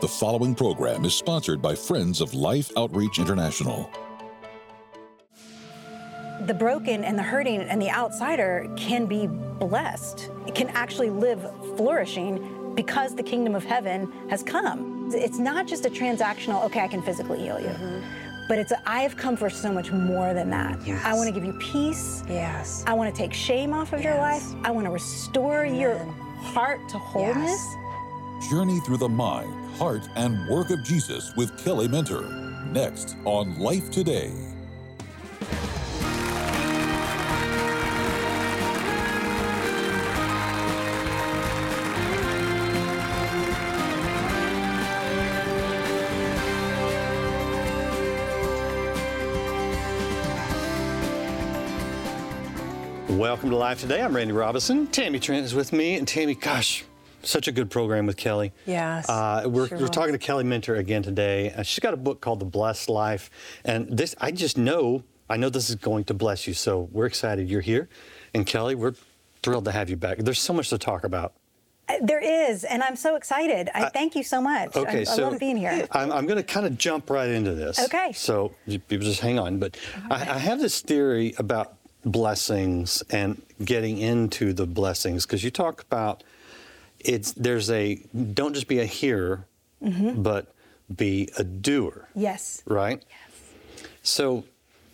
The following program is sponsored by Friends of Life Outreach International. The broken and the hurting and the outsider can be blessed. It can actually live flourishing because the kingdom of heaven has come. It's not just a transactional, okay, I can physically heal you. But it's I have come for so much more than that. Yes. I want to give you peace. Yes. I want to take shame off of your life. I want to restore your heart to wholeness. Yes. Journey through the mind, heart, and work of Jesus with Kelly Minter. Next on Life Today. Welcome to Live Today. I'm Randy Robinson. Tammy Trent is with me. And Tammy, gosh, such a good program with Kelly. Yes. We're talking to Kelly Minter again today. She's got a book called The Blessed Life. And this, I know this is going to bless you. So we're excited you're here. And Kelly, we're thrilled to have you back. There's so much to talk about. There is, and I'm so excited. I thank you so much. Okay, I love being here. I'm going to kind of jump right into this. Okay. So people just hang on. But I have this theory about blessings and getting into the blessings, because you talk about don't just be a hearer, but be a doer. Yes. Right? Yes. So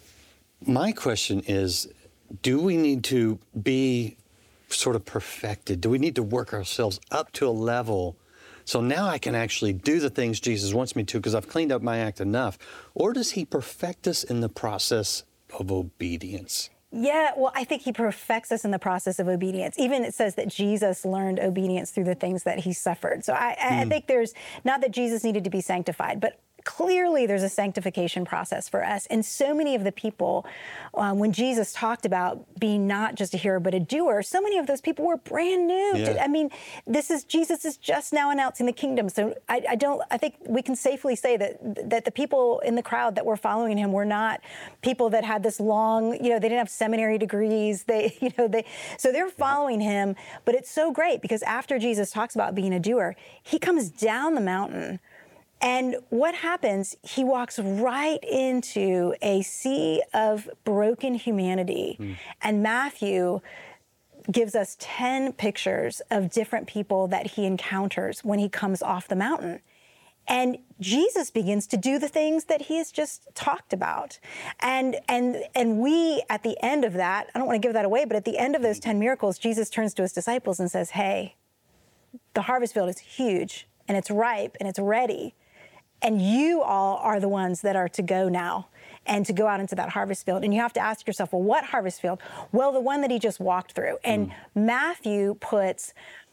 my question is, do we need to be sort of perfected? Do we need to work ourselves up to a level so now I can actually do the things Jesus wants me to because I've cleaned up my act enough? Or does he perfect us in the process of obedience? Yeah, well, I think he perfects us in the process of obedience. Even it says that Jesus learned obedience through the things that he suffered. So I think there's, not that Jesus needed to be sanctified, but clearly there's a sanctification process for us. And so many of the people, when Jesus talked about being not just a hearer, but a doer, so many of those people were brand new. Yeah. I mean, Jesus is just now announcing the kingdom. So I think we can safely say that the people in the crowd that were following him were not people that had this long, they didn't have seminary degrees. So they're following him. But it's so great because after Jesus talks about being a doer, he comes down the mountain. And what happens, he walks right into a sea of broken humanity. And Matthew gives us 10 pictures of different people that he encounters when he comes off the mountain. And Jesus begins to do the things that he has just talked about. And we, at the end of that, I don't want to give that away, but at the end of those 10 miracles, Jesus turns to his disciples and says, hey, the harvest field is huge, and it's ripe, and it's ready. And you all are the ones that are to go now and to go out into that harvest field. And you have to ask yourself, well, what harvest field? Well, the one that he just walked through. And Matthew puts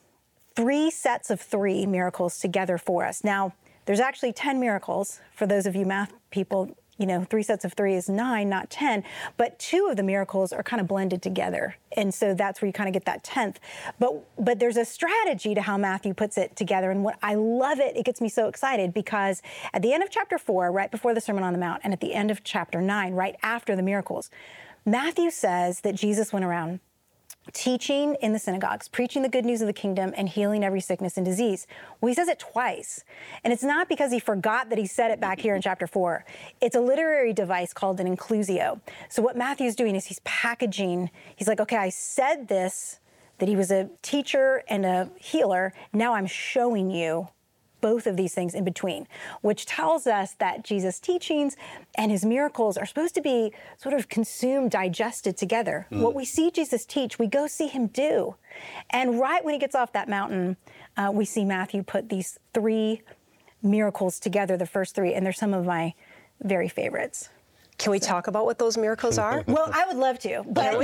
3 sets of 3 miracles together for us. Now, there's actually 10 miracles. For those of you math people, 3 sets of 3 is 9, not 10. But 2 of the miracles are kind of blended together. And so that's where you kind of get that 10th. But there's a strategy to how Matthew puts it together. And what I love it gets me so excited because at the end of chapter 4, right before the Sermon on the Mount, and at the end of chapter 9, right after the miracles, Matthew says that Jesus went around teaching in the synagogues, preaching the good news of the kingdom, and healing every sickness and disease. Well, he says it twice. And it's not because he forgot that he said it back here in chapter 4. It's a literary device called an inclusio. So what Matthew's doing is he's packaging. He's like, okay, I said this, that he was a teacher and a healer. Now I'm showing you both of these things in between, which tells us that Jesus' teachings and his miracles are supposed to be sort of consumed, digested together. What we see Jesus teach, we go see him do. And right when he gets off that mountain, we see Matthew put these 3 miracles together, the first 3, and they're some of my very favorites. Can we talk about what those miracles are? Well, I would love to, but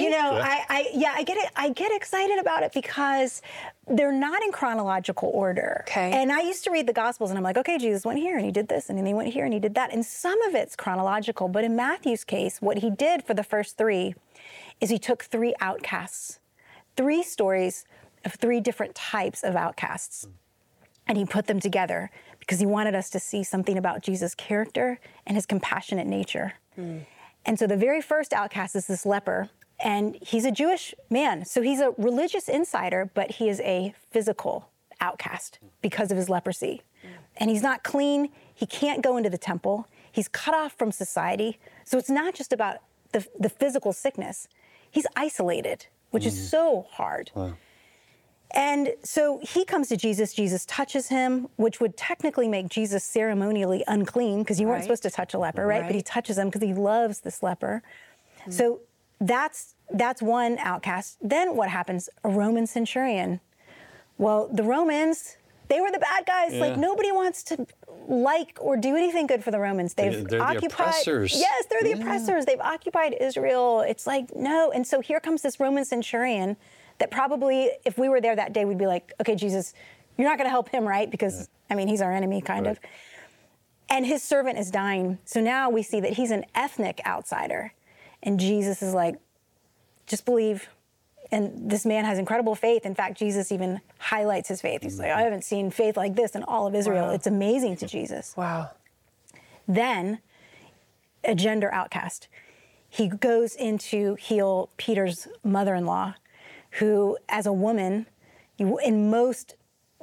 I get excited about it because they're not in chronological order. Okay. And I used to read the Gospels and I'm like, okay, Jesus went here and he did this, and then he went here and he did that. And some of it's chronological, but in Matthew's case, what he did for the first 3 is he took 3 outcasts, 3 stories of 3 different types of outcasts, and he put them together because he wanted us to see something about Jesus' character and his compassionate nature. And so the very first outcast is this leper, and he's a Jewish man. So he's a religious insider, but he is a physical outcast because of his leprosy. and he's not clean. He can't go into the temple. He's cut off from society. So it's not just about the physical sickness. He's isolated, which is so hard. Wow. And so he comes to Jesus. Jesus touches him, which would technically make Jesus ceremonially unclean because you weren't supposed to touch a leper, right? But he touches him because he loves this leper. So that's one outcast. Then what happens? A Roman centurion. Well, the Romans, they were the bad guys. Like nobody wants to like or do anything good for the Romans. They're the oppressors. Yes, they're the oppressors. They've occupied Israel. It's like, no. And so here comes this Roman centurion that probably, if we were there that day, we'd be like, okay, Jesus, you're not going to help him, right? Because, I mean, he's our enemy, kind of. And his servant is dying. So now we see that he's an ethnic outsider. And Jesus is like, just believe. And this man has incredible faith. In fact, Jesus even highlights his faith. He's like, I haven't seen faith like this in all of Israel. Wow. It's amazing to Jesus. Wow. Then, a gender outcast. He goes in to heal Peter's mother-in-law, who, as a woman, in most,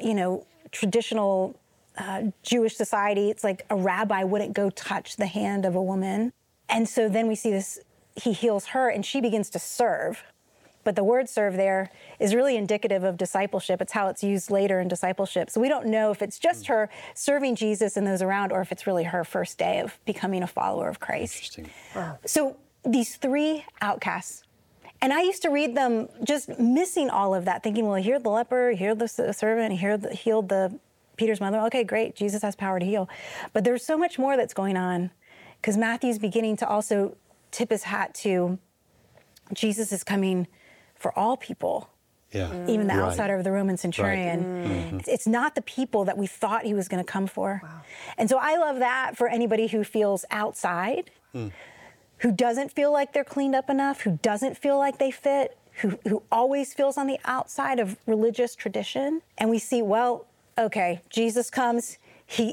traditional Jewish society, it's like a rabbi wouldn't go touch the hand of a woman. And so then we see this, he heals her and she begins to serve. But the word serve there is really indicative of discipleship. It's how it's used later in discipleship. So we don't know if it's just her serving Jesus and those around, or if it's really her first day of becoming a follower of Christ. Interesting. Wow. So these three outcasts, and I used to read them just missing all of that, thinking, well, he healed the leper, he healed the servant, he healed Peter's mother. Okay, great, Jesus has power to heal. But there's so much more that's going on, because Matthew's beginning to also tip his hat to Jesus is coming for all people, even the outsider of the Roman centurion. It's not the people that we thought he was going to come for. Wow. And so I love that for anybody who feels outside, who doesn't feel like they're cleaned up enough, who doesn't feel like they fit, who always feels on the outside of religious tradition. And we see, well, okay, Jesus comes, he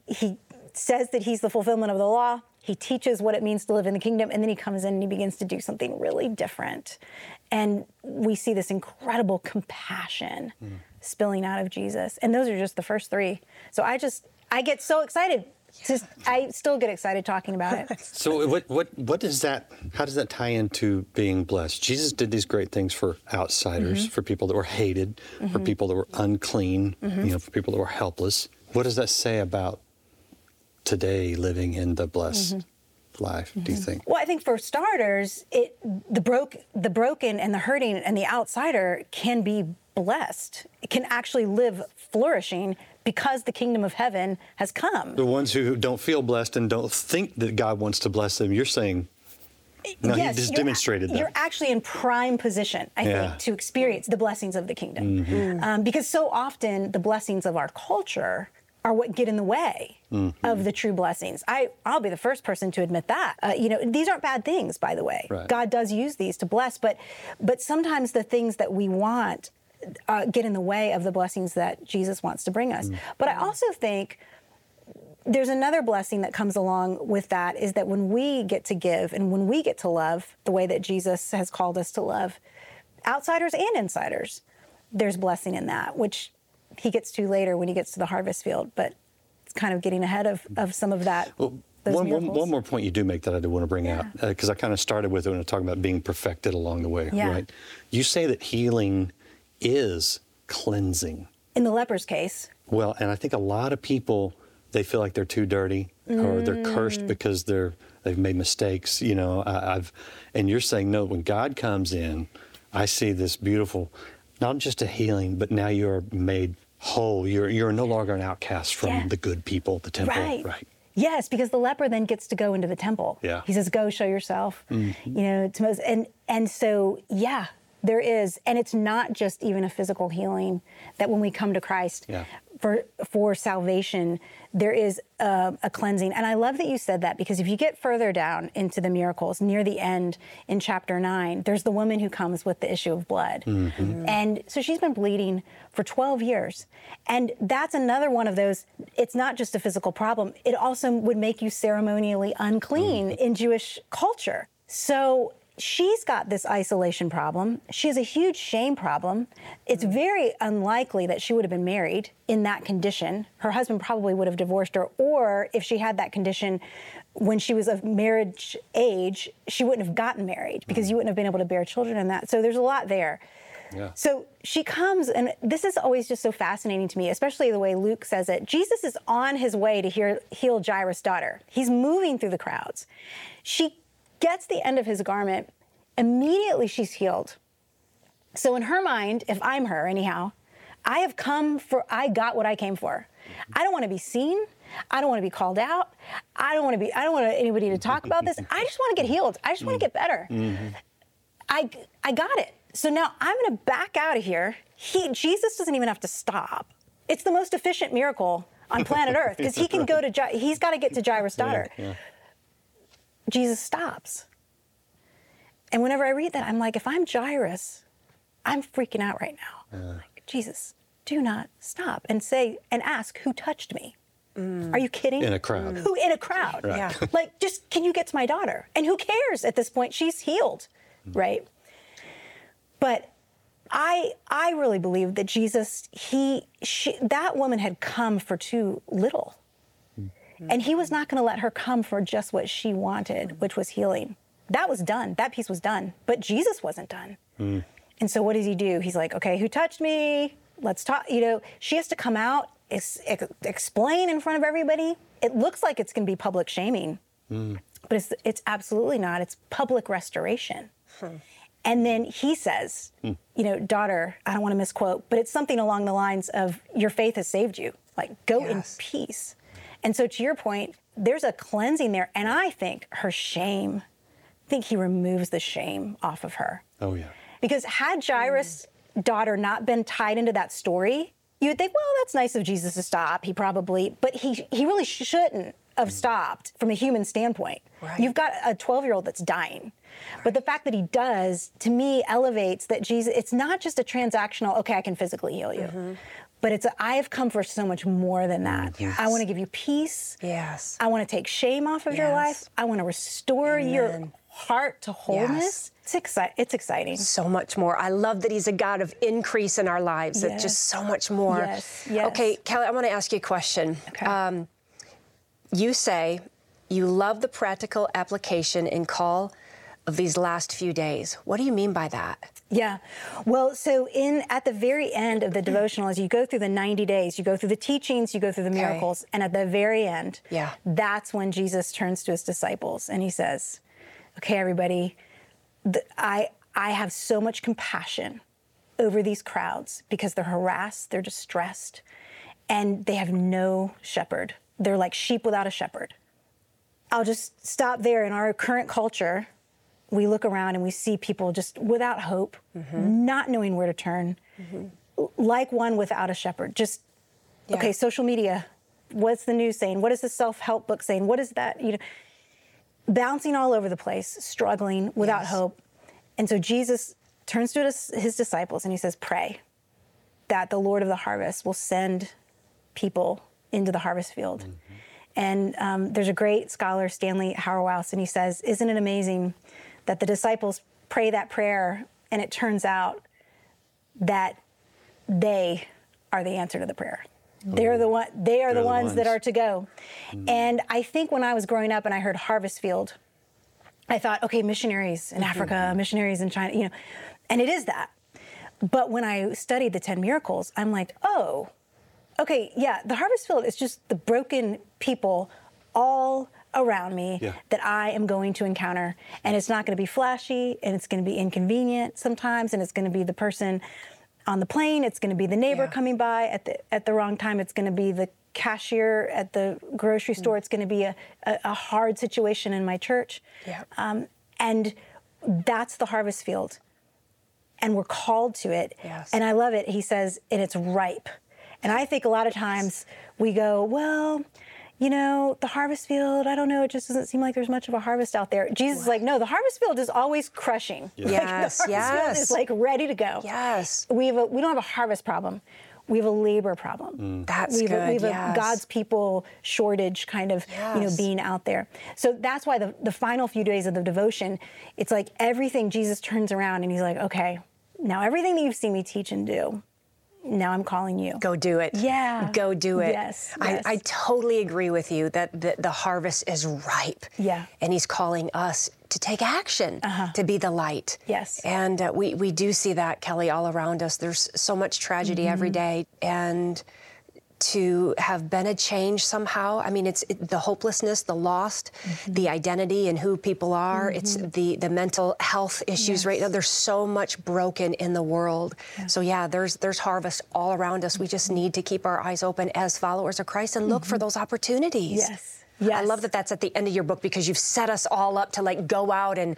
says that he's the fulfillment of the law, he teaches what it means to live in the kingdom, and then he comes in and he begins to do something really different. And we see this incredible compassion spilling out of Jesus. And those are just the first three. So I get so excited. I still get excited talking about it. So what does that, how does that tie into being blessed? Jesus did these great things for outsiders, for people that were hated, for people that were unclean, for people that were helpless. What does that say about today living in the blessed life, do you think? Well, I think for starters, the broken and the hurting and the outsider can be blessed. It can actually live flourishing because the kingdom of heaven has come. The ones who don't feel blessed and don't think that God wants to bless them, you're saying, no, yes, he just demonstrated that. You're actually in prime position, I think, to experience the blessings of the kingdom. Because so often the blessings of our culture are what get in the way of the true blessings. I'll be the first person to admit that. These aren't bad things, by the way. Right. God does use these to bless, but sometimes the things that we want get in the way of the blessings that Jesus wants to bring us. But I also think there's another blessing that comes along with that, is that when we get to give and when we get to love the way that Jesus has called us to love, outsiders and insiders, there's blessing in that, which he gets to later when he gets to the harvest field, but it's kind of getting ahead of some of that. Well, one more point you do make that I do want to bring out, because I kind of started with it when I talking about being perfected along the way, right? You say that healing is cleansing. In the leper's case. Well, and I think a lot of people, they feel like they're too dirty or they're cursed because they've made mistakes, and you're saying, no, when God comes in, I see this beautiful, not just a healing, but now you're made whole. You're no longer an outcast from the good people, the temple. Right. Yes, because the leper then gets to go into the temple. Yeah. He says, go show yourself. And so, there is. And it's not just even a physical healing, that when we come to Christ for salvation, there is a cleansing. And I love that you said that, because if you get further down into the miracles, near the end in chapter 9, there's the woman who comes with the issue of blood. And so she's been bleeding for 12 years. And that's another one of those, it's not just a physical problem. It also would make you ceremonially unclean in Jewish culture. So she's got this isolation problem. She has a huge shame problem. It's very unlikely that she would have been married in that condition. Her husband probably would have divorced her, or if she had that condition when she was of marriage age, she wouldn't have gotten married because you wouldn't have been able to bear children in that. So there's a lot there. Yeah. So she comes, and this is always just so fascinating to me, especially the way Luke says it. Jesus is on his way to heal Jairus' daughter. He's moving through the crowds. She gets the end of his garment, immediately she's healed. So in her mind, if I'm her anyhow, I got what I came for. I don't want to be seen. I don't want to be called out. I don't want anybody to talk about this. I just want to get healed. I just want to get better. I got it. So now I'm going to back out of here. Jesus doesn't even have to stop. It's the most efficient miracle on planet Earth because he can go to, he's got to get to Jairus' daughter. Yeah. Jesus stops. And whenever I read that, I'm like, if I'm Jairus, I'm freaking out right now. Like, Jesus, do not stop and ask who touched me. Are you kidding? In a crowd. Who in a crowd? Right. Yeah. Like, just can you get to my daughter? And who cares at this point? She's healed, right? But I really believe that Jesus, that woman had come for too little. And he was not going to let her come for just what she wanted, which was healing. That was done. That piece was done. But Jesus wasn't done. And so what does he do? He's like, okay, who touched me? Let's talk. She has to come out, explain in front of everybody. It looks like it's going to be public shaming, but it's absolutely not. It's public restoration. And then he says, daughter, I don't want to misquote, but it's something along the lines of, your faith has saved you. Like, go in peace. And so to your point, there's a cleansing there. And I think her shame, he removes the shame off of her. Oh, yeah. Because had Jairus' daughter not been tied into that story, you would think, well, that's nice of Jesus to stop. But he really shouldn't have stopped from a human standpoint. Right. You've got a 12-year-old that's dying. Right. But the fact that he does, to me, elevates that Jesus, it's not just a transactional, okay, I can physically heal you. But I have come for so much more than that. Yes. I want to give you peace. Yes. I want to take shame off of your life. I want to restore your heart to wholeness. Yes. It's exciting. So much more. I love that he's a God of increase in our lives. It's just so much more. Yes. Yes. Okay, Kelly, I want to ask you a question. Okay. You say you love the practical application and call of these last few days. What do you mean by that? Yeah. Well, so at the very end of the devotional, as you go through the 90 days, you go through the teachings, you go through the miracles, and at the very end, that's when Jesus turns to his disciples and he says, okay, everybody, I have so much compassion over these crowds because they're harassed, they're distressed, and they have no shepherd. They're like sheep without a shepherd. I'll just stop there. In our current culture, we look around and we see people just without hope, not knowing where to turn, like one without a shepherd. Just, okay, social media, what's the news saying? What is the self-help book saying? What is that? Bouncing all over the place, struggling without hope. And so Jesus turns to his disciples and he says, pray that the Lord of the harvest will send people into the harvest field. And there's a great scholar, Stanley Hauerwas, and he says, isn't it amazing that the disciples pray that prayer and it turns out that they are the answer to the prayer. They are the ones that are to go. And I think when I was growing up and I heard harvest field, I thought, okay, missionaries in Africa, missionaries in China, and it is that. But when I studied the 10 miracles, I'm like, oh, okay, yeah, the harvest field is just the broken people all around me that I am going to encounter. And it's not going to be flashy, and it's going to be inconvenient sometimes, and it's going to be the person on the plane, it's going to be the neighbor coming by at the wrong time, it's going to be the cashier at the grocery store, it's going to be a hard situation in my church. And that's the harvest field. And we're called to it. And I love it. He says, and it's ripe. And I think a lot of times we go, well, the harvest field, I don't know, it just doesn't seem like there's much of a harvest out there. Jesus is like, no, the harvest field is always crushing. Yes, the harvest field is like ready to go. Yes. We don't have a harvest problem. We have a labor problem. That's we good. have a God's people shortage kind of, being out there. So that's why the final few days of the devotion, it's like everything, Jesus turns around and he's like, okay, now everything that you've seen me teach and do, now I'm calling you. Go do it. Yeah. Go do it. Yes. I totally agree with you that the harvest is ripe. Yeah. And he's calling us to take action, to be the light. Yes. And we do see that, Kelly, all around us. There's so much tragedy every day. And to have been a change somehow, I mean, it's the hopelessness, the lost, the identity and who people are. It's the mental health issues right now. There's so much broken in the world. So there's harvest all around us. We just need to keep our eyes open as followers of Christ and look for those opportunities. Yes. Yes. I love that that's at the end of your book, because you've set us all up to like go out and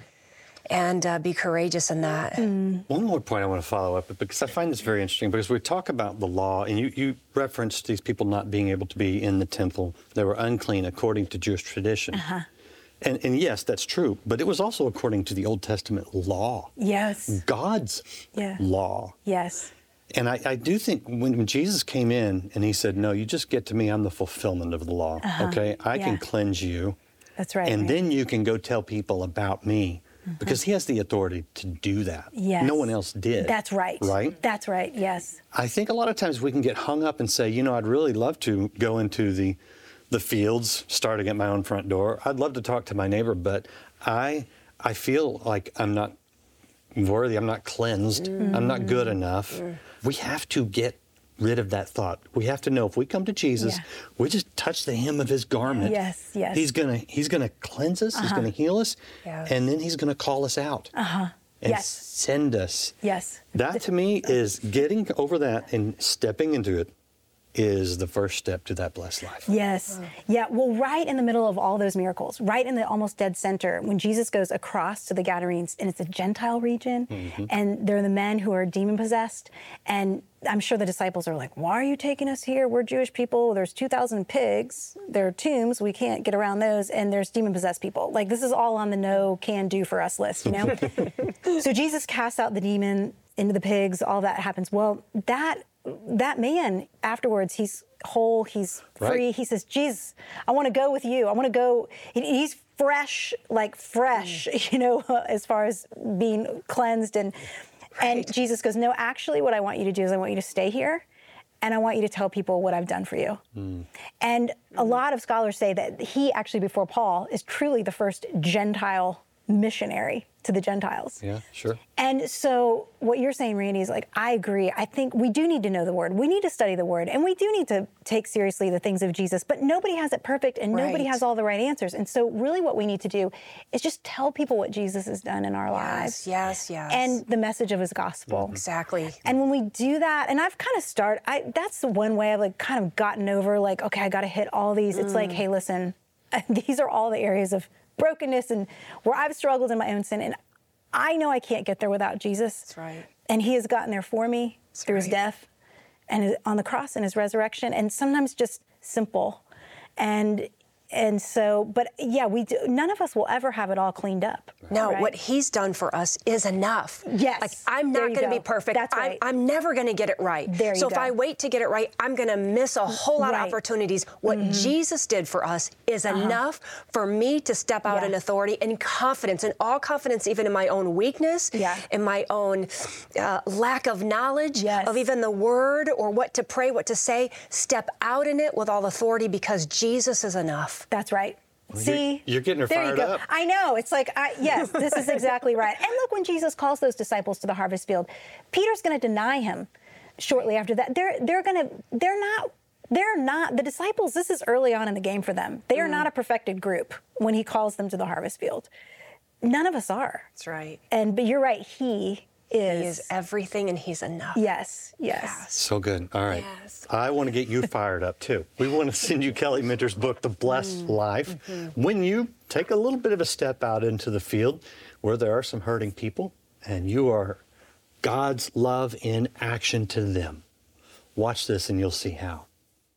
be courageous in that. One more point I want to follow up, because I find this very interesting, because we talk about the law, and you referenced these people not being able to be in the temple. They were unclean according to Jewish tradition. And yes, that's true, but it was also according to the Old Testament law. Yes. God's law. Yes. And I do think when Jesus came in and he said, no, you just get to me, I'm the fulfillment of the law, okay? I can cleanse you. That's right. And then you can go tell people about me. Because he has the authority to do that. Yes. No one else did. That's right. Right? That's right, yes. I think a lot of times we can get hung up and say, I'd really love to go into the fields starting at my own front door. I'd love to talk to my neighbor, but I feel like I'm not worthy, I'm not cleansed, I'm not good enough. We have to get rid of that thought. We have to know if we come to Jesus, we just touch the hem of his garment. Yes, yes. He's gonna cleanse us, he's gonna heal us, and then he's gonna call us out. And send us. Yes. That to me is getting over that and stepping into it is the first step to that blessed life. Yes. Yeah. Well, right in the middle of all those miracles, right in the almost dead center, when Jesus goes across to the Gadarenes, and it's a Gentile region, and they're the men who are demon possessed, and I'm sure the disciples are like, why are you taking us here? We're Jewish people. There's 2,000 pigs. There are tombs. We can't get around those. And there's demon-possessed people. Like, this is all on the no can do for us list, So Jesus casts out the demon into the pigs. All that happens. Well, that man, afterwards, he's whole. He's free. He says, Jesus, I want to go with you. I want to go. He's fresh, as far as being cleansed. And Jesus goes, no, actually what I want you to do is I want you to stay here, and I want you to tell people what I've done for you. And a lot of scholars say that he actually, before Paul, is truly the first Gentile missionary to the Gentiles. Yeah, sure. And so what you're saying, Randy, is like, I agree. I think we do need to know the Word. We need to study the Word. And we do need to take seriously the things of Jesus. But nobody has it perfect, and nobody has all the right answers. And so really what we need to do is just tell people what Jesus has done in our lives. Yes. And the message of his gospel. Exactly. And when we do that, and I've kind of that's the one way I've kind of gotten over, okay, I got to hit all these. It's like, hey, listen, these are all the areas of brokenness and where I've struggled in my own sin. And I know I can't get there without Jesus. That's right. And he has gotten there for me through his death and on the cross and his resurrection, and sometimes just simple. And so, but yeah, none of us will ever have it all cleaned up. No, what he's done for us is enough. Yes. Like, I'm not going to be perfect. That's right. I'm never going to get it right. So if I wait to get it right, I'm going to miss a whole lot of opportunities. What Jesus did for us is enough for me to step out in authority and confidence, and all confidence, even in my own weakness, in my own lack of knowledge of even the word or what to pray, what to say. Step out in it with all authority, because Jesus is enough. That's right. See, you're getting her fired up. I know. It's like, yes, this is exactly right. And look, when Jesus calls those disciples to the harvest field, Peter's going to deny him shortly after that. They're not the disciples. This is early on in the game for them. They are not a perfected group when he calls them to the harvest field. None of us are. That's right. But you're right. He is everything, and he's enough. Yes. So good. All right. Yes. I want to get you fired up too. We want to send you Kelly Minter's book, The Blessed Life. When you take a little bit of a step out into the field where there are some hurting people, and you are God's love in action to them. Watch this and you'll see how.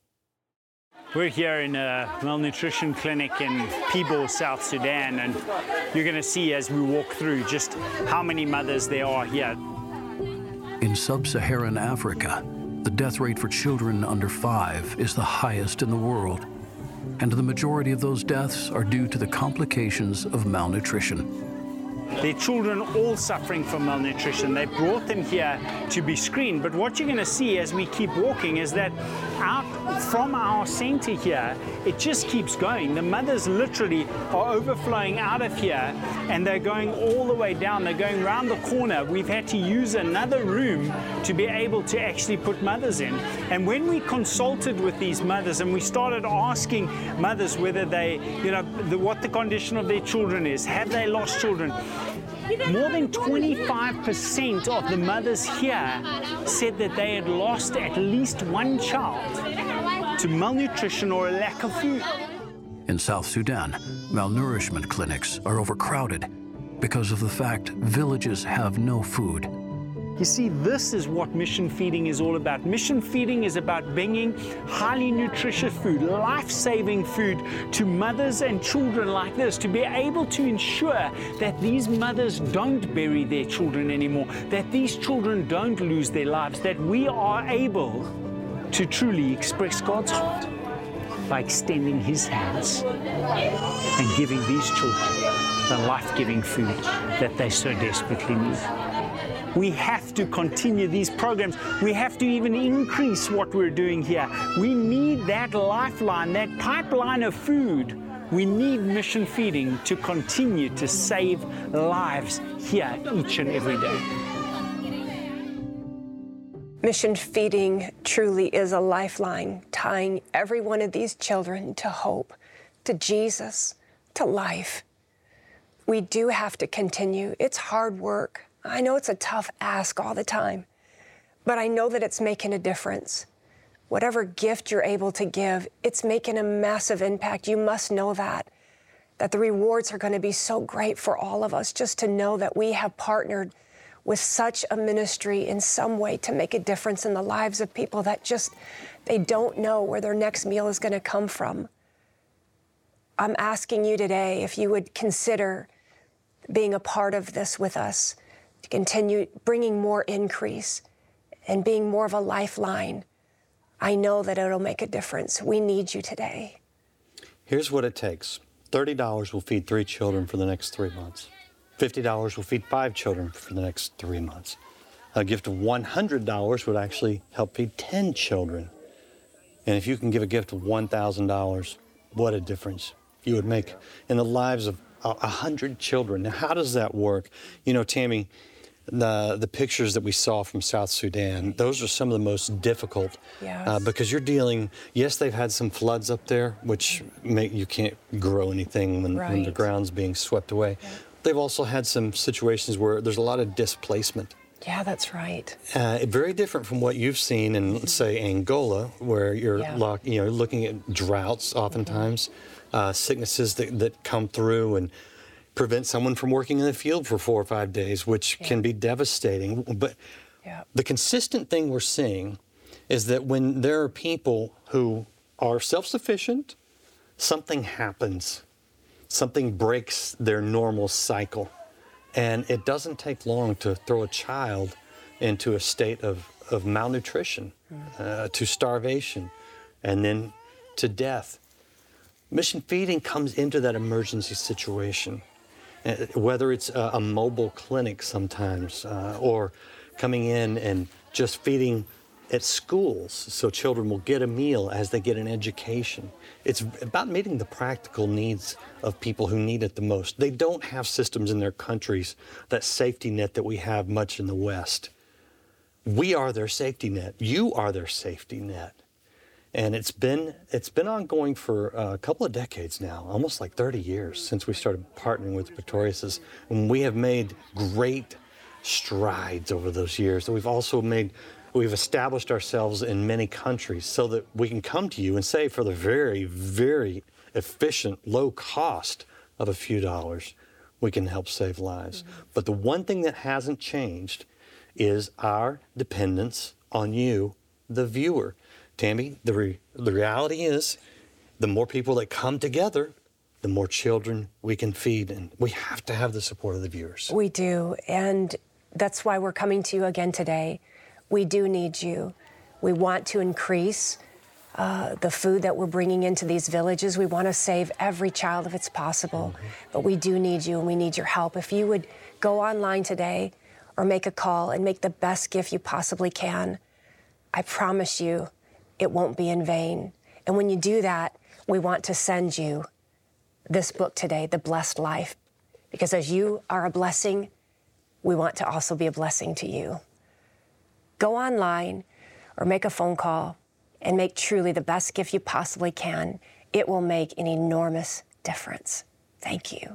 We're here in a malnutrition clinic in Pibo, South Sudan, and you're going to see as we walk through just how many mothers there are here. In sub-Saharan Africa, the the death rate for children under 5 is the highest in the world, and the majority of those deaths are due to the complications of malnutrition. Their children all suffering from malnutrition. They brought them here to be screened. But what you're going to see as we keep walking is that out from our center here, it just keeps going. The mothers literally are overflowing out of here, and they're going all the way down. They're going around the corner. We've had to use another room to be able to actually put mothers in. And when we consulted with these mothers and we started asking mothers whether they, what the condition of their children is, have they lost children? More than 25% of the mothers here said that they had lost at least one child to malnutrition or a lack of food. In South Sudan, malnourishment clinics are overcrowded because of the fact villages have no food. You see, this is what mission feeding is all about. Mission feeding is about bringing highly nutritious food, life-saving food to mothers and children like this, to be able to ensure that these mothers don't bury their children anymore, that these children don't lose their lives, that we are able to truly express God's heart by extending His hands and giving these children the life-giving food that they so desperately need. We have to continue these programs. We have to even increase what we're doing here. We need that lifeline, that pipeline of food. We need mission feeding to continue to save lives here each and every day. Mission feeding truly is a lifeline, tying every one of these children to hope, to Jesus, to life. We do have to continue. It's hard work. I know it's a tough ask all the time, but I know that it's making a difference. Whatever gift you're able to give, it's making a massive impact. You must know that the rewards are going to be so great for all of us, just to know that we have partnered with such a ministry in some way to make a difference in the lives of people that just, they don't know where their next meal is going to come from. I'm asking you today if you would consider being a part of this with us, to continue bringing more increase and being more of a lifeline. I know that it'll make a difference. We need you today. Here's what it takes. $30 will feed 3 children for the next 3 months. $50 will feed 5 children for the next 3 months. A gift of $100 would actually help feed 10 children. And if you can give a gift of $1,000, what a difference you would make in the lives of 100 children. Now, how does that work? You know, Tammy, the pictures that we saw from South Sudan, those are some of the most difficult. Yes. Because you're dealing, yes, they've had some floods up there, which you can't grow anything when the ground's being swept away. Yeah. They've also had some situations where there's a lot of displacement. Yeah, that's right. Very different from what you've seen in, say, Angola, where you're looking at droughts oftentimes, sicknesses that come through and prevent someone from working in the field for 4 or 5 days, which can be devastating. But the consistent thing we're seeing is that when there are people who are self-sufficient, something happens. Something breaks their normal cycle. And it doesn't take long to throw a child into a state of malnutrition, to starvation, and then to death. Mission feeding comes into that emergency situation, whether it's a mobile clinic sometimes, or coming in and just feeding at schools so children will get a meal as they get an education. It's about meeting the practical needs of people who need it the most. They don't have systems in their countries, that safety net that we have much in the West. We are their safety net. You are their safety net. And it's been ongoing for a couple of decades now, almost like 30 years since we started partnering with Pretorius. And we have made great strides over those years. We've established ourselves in many countries so that we can come to you and say, for the very, very efficient, low cost of a few dollars, we can help save lives. Mm-hmm. But the one thing that hasn't changed is our dependence on you, the viewer. Tammy, the reality is, the more people that come together, the more children we can feed, and we have to have the support of the viewers. We do, and that's why we're coming to you again today. We do need you. We want to increase the food that we're bringing into these villages. We want to save every child if it's possible. But we do need you, and we need your help. If you would go online today or make a call and make the best gift you possibly can, I promise you it won't be in vain. And when you do that, we want to send you this book today, The Blessed Life. Because as you are a blessing, we want to also be a blessing to you. Go online or make a phone call and make truly the best gift you possibly can. It will make an enormous difference. Thank you.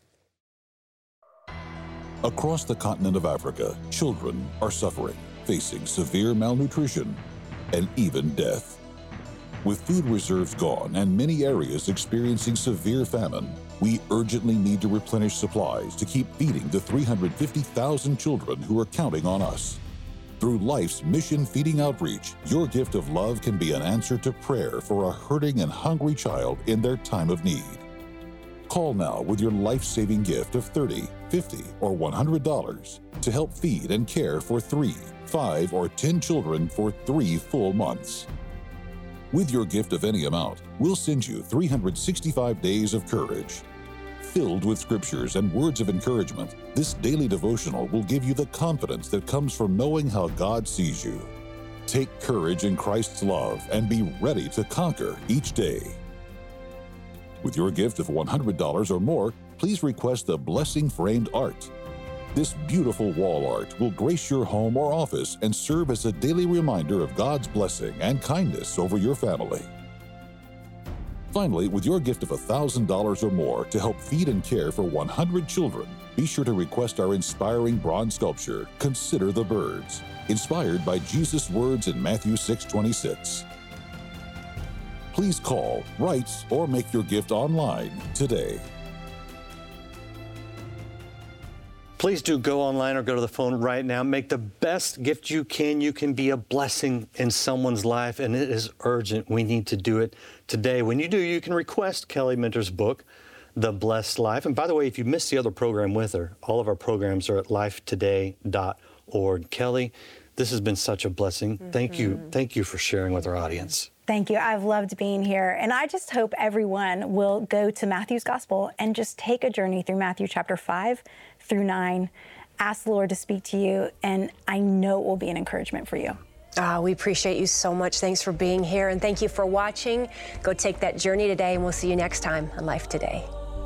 Across the continent of Africa, children are suffering, facing severe malnutrition and even death. With food reserves gone and many areas experiencing severe famine, we urgently need to replenish supplies to keep feeding the 350,000 children who are counting on us. Through Life's Mission Feeding Outreach, your gift of love can be an answer to prayer for a hurting and hungry child in their time of need. Call now with your life-saving gift of $30, $50, or $100 to help feed and care for 3, 5, or 10 children for 3 full months. With your gift of any amount, we'll send you 365 days of courage. Filled with scriptures and words of encouragement, this daily devotional will give you the confidence that comes from knowing how God sees you. Take courage in Christ's love and be ready to conquer each day. With your gift of $100 or more, please request the Blessing Framed Art. This beautiful wall art will grace your home or office and serve as a daily reminder of God's blessing and kindness over your family. Finally, with your gift of $1,000 or more to help feed and care for 100 children, be sure to request our inspiring bronze sculpture, Consider the Birds, inspired by Jesus' words in Matthew 6:26. Please call, write, or make your gift online today. Please do go online or go to the phone right now. Make the best gift you can. You can be a blessing in someone's life, and it is urgent. We need to do it today. When you do, you can request Kelly Minter's book, The Blessed Life. And by the way, if you missed the other program with her, all of our programs are at lifetoday.org. Kelly, this has been such a blessing. Thank you. Thank you for sharing with our audience. Thank you. I've loved being here. And I just hope everyone will go to Matthew's Gospel and just take a journey through Matthew chapter 5 through 9. Ask the Lord to speak to you, and I know it will be an encouragement for you. We appreciate you so much. Thanks for being here, and thank you for watching. Go take that journey today, and we'll see you next time on Life Today.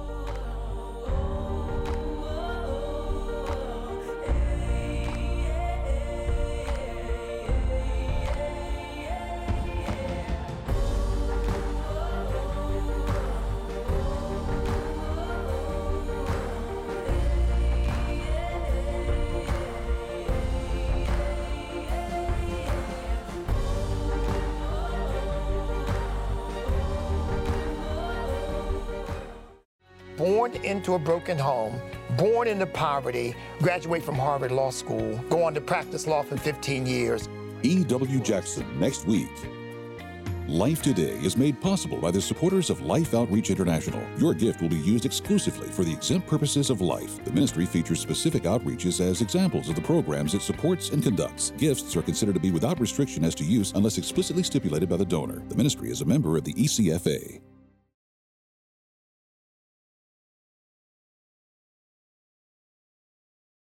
Born into a broken home, born into poverty, graduate from Harvard Law School, go on to practice law for 15 years. E.W. Jackson next week. Life Today is made possible by the supporters of Life Outreach International. Your gift will be used exclusively for the exempt purposes of life. The ministry features specific outreaches as examples of the programs it supports and conducts. Gifts are considered to be without restriction as to use unless explicitly stipulated by the donor. The ministry is a member of the ECFA.